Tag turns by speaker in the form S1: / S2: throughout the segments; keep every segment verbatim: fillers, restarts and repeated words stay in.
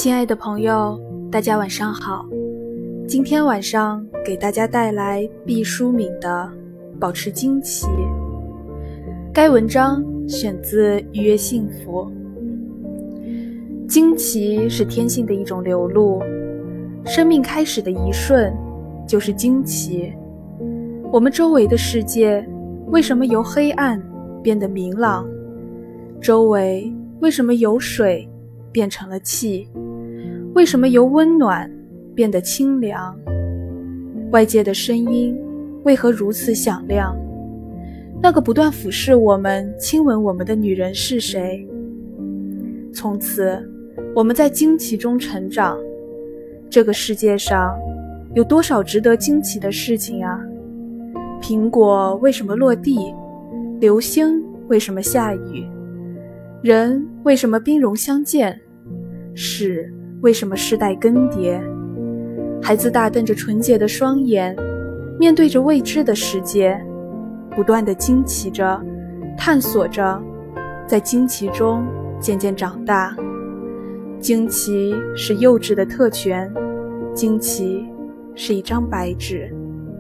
S1: 亲爱的朋友，大家晚上好。今天晚上给大家带来毕淑敏的《保持惊奇》。该文章选自《愉悦幸福》。惊奇是天性的一种流露，生命开始的一瞬就是惊奇。我们周围的世界为什么由黑暗变得明朗？周围为什么由水变成了气？为什么由温暖变得清凉？外界的声音为何如此响亮？那个不断俯视我们、亲吻我们的女人是谁？从此，我们在惊奇中成长。这个世界上有多少值得惊奇的事情啊？苹果为什么落地？流星为什么下雨？人为什么兵戎相见？事为什么世代更迭？孩子大瞪着纯洁的双眼，面对着未知的世界，不断地惊奇着，探索着，在惊奇中渐渐长大。惊奇是幼稚的特权，惊奇是一张白纸。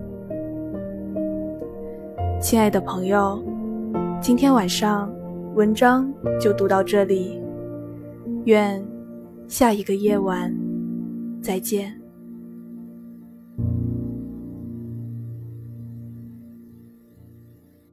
S1: 亲爱的朋友，今天晚上文章就读到这里，愿下一个夜晚再见。